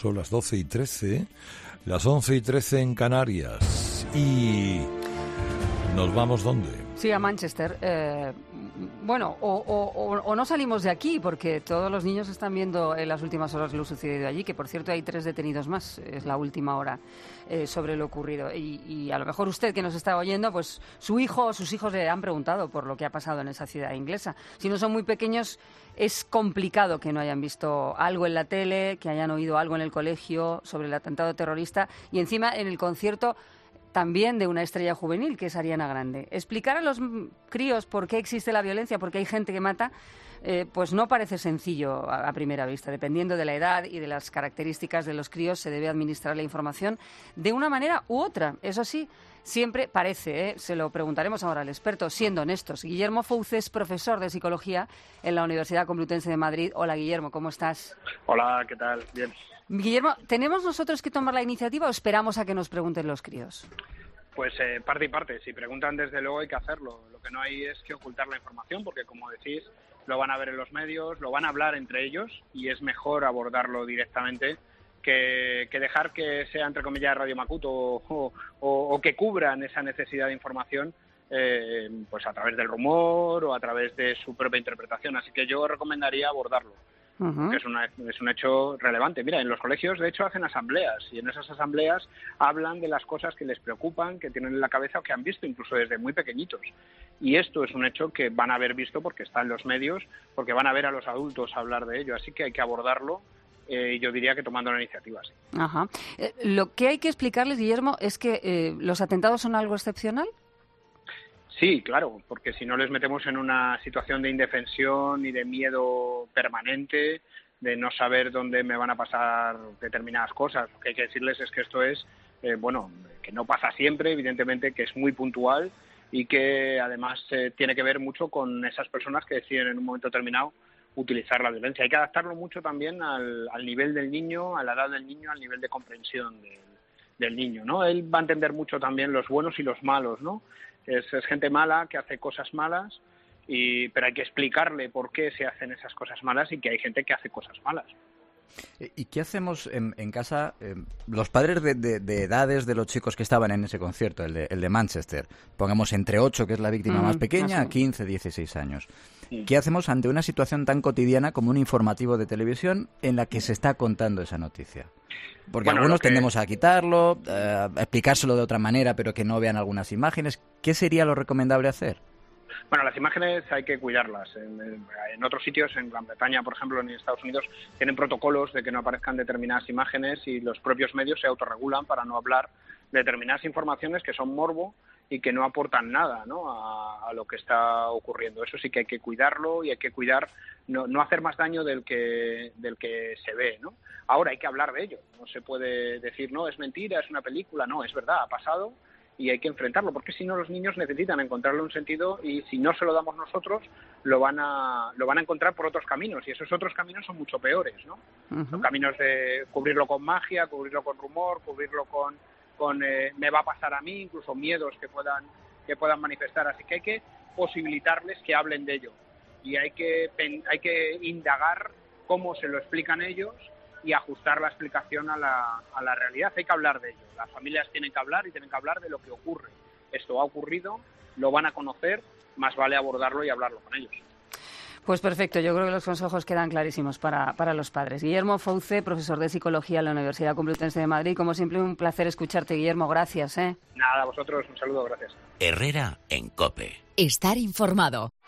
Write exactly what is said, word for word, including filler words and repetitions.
Son las doce y trece, las once y trece en Canarias. ¿Y nos vamos dónde? Sí, a Manchester. Eh, bueno, o, o, o no salimos de aquí, porque todos los niños están viendo en las últimas horas lo sucedido allí, que por cierto hay tres detenidos más, es la última hora eh, sobre lo ocurrido. Y, y a lo mejor usted que nos está oyendo, pues su hijo o sus hijos le han preguntado por lo que ha pasado en esa ciudad inglesa. Si no son muy pequeños, es complicado que no hayan visto algo en la tele, que hayan oído algo en el colegio sobre el atentado terrorista y encima en el concierto también de una estrella juvenil, que es Ariana Grande. Explicar a los críos por qué existe la violencia, por qué hay gente que mata, eh, pues no parece sencillo a, a primera vista. Dependiendo de la edad y de las características de los críos, se debe administrar la información de una manera u otra. Eso sí, siempre parece, ¿eh? Se lo preguntaremos ahora al experto, siendo honestos. Guillermo Fouce es profesor de Psicología en la Universidad Complutense de Madrid. Hola, Guillermo, ¿cómo estás? Hola, ¿qué tal? Bien. Guillermo, ¿tenemos nosotros que tomar la iniciativa o esperamos a que nos pregunten los críos? Pues eh, parte y parte. Si preguntan, desde luego hay que hacerlo. Lo que no hay es que ocultar la información, porque como decís, lo van a ver en los medios, lo van a hablar entre ellos y es mejor abordarlo directamente que, que dejar que sea, entre comillas, Radio Macuto o, o, o que cubran esa necesidad de información eh, pues a través del rumor o a través de su propia interpretación. Así que yo recomendaría abordarlo. Uh-huh. Que es, una, es un hecho relevante. Mira, en los colegios, de hecho, hacen asambleas y en esas asambleas hablan de las cosas que les preocupan, que tienen en la cabeza o que han visto incluso desde muy pequeñitos. Y esto es un hecho que van a haber visto porque está en los medios, porque van a ver a los adultos hablar de ello. Así que hay que abordarlo y eh, yo diría que tomando la iniciativa. Sí. Ajá. Eh, lo que hay que explicarles, Guillermo, es que eh, los atentados son algo excepcional. Sí, claro, porque si no les metemos en una situación de indefensión y de miedo permanente, de no saber dónde me van a pasar determinadas cosas. Lo que hay que decirles es que esto es, eh, bueno, que no pasa siempre, evidentemente, que es muy puntual y que además eh, tiene que ver mucho con esas personas que deciden en un momento determinado utilizar la violencia. Hay que adaptarlo mucho también al, al nivel del niño, a la edad del niño, al nivel de comprensión del, del niño, ¿no? Él va a entender mucho también los buenos y los malos, ¿no? Es, es gente mala que hace cosas malas, y, pero hay que explicarle por qué se hacen esas cosas malas y que hay gente que hace cosas malas. ¿Y qué hacemos en, en casa, eh, los padres de, de, de edades de los chicos que estaban en ese concierto, el de, el de Manchester? Pongamos entre ocho, que es la víctima mm, más pequeña, a quince, dieciséis años. Sí. ¿Qué hacemos ante una situación tan cotidiana como un informativo de televisión en la que se está contando esa noticia? Porque bueno, algunos que... tendemos a quitarlo, eh, a explicárselo de otra manera, pero que no vean algunas imágenes. ¿Qué sería lo recomendable hacer? Bueno, las imágenes hay que cuidarlas. En, en otros sitios, en Gran Bretaña, por ejemplo, en Estados Unidos, tienen protocolos de que no aparezcan determinadas imágenes y los propios medios se autorregulan para no hablar de determinadas informaciones que son morbo y que no aportan nada, ¿no?, a, a lo que está ocurriendo. Eso sí que hay que cuidarlo y hay que cuidar, no, no hacer más daño del que, del que se ve, ¿no? Ahora hay que hablar de ello. No se puede decir, no, es mentira, es una película. No, es verdad, ha pasado. Y hay que enfrentarlo, porque si no los niños necesitan encontrarle un sentido y si no se lo damos nosotros, lo van a lo van a encontrar por otros caminos y esos otros caminos son mucho peores, ¿no? Uh-huh. Son caminos de cubrirlo con magia, cubrirlo con rumor, cubrirlo con, con eh, me va a pasar a mí, incluso miedos que puedan que puedan manifestar. Así que hay que posibilitarles que hablen de ello y hay que hay que indagar cómo se lo explican ellos y ajustar la explicación a la, a la realidad. Hay que hablar de ello. Las familias tienen que hablar y tienen que hablar de lo que ocurre. Esto ha ocurrido, lo van a conocer, más vale abordarlo y hablarlo con ellos. Pues perfecto, yo creo que los consejos quedan clarísimos para, para los padres. Guillermo Fouce, profesor de Psicología en la Universidad Complutense de Madrid. Como siempre, un placer escucharte, Guillermo. Gracias. ¿eh? Nada, a vosotros un saludo, gracias. Herrera en COPE. Estar informado.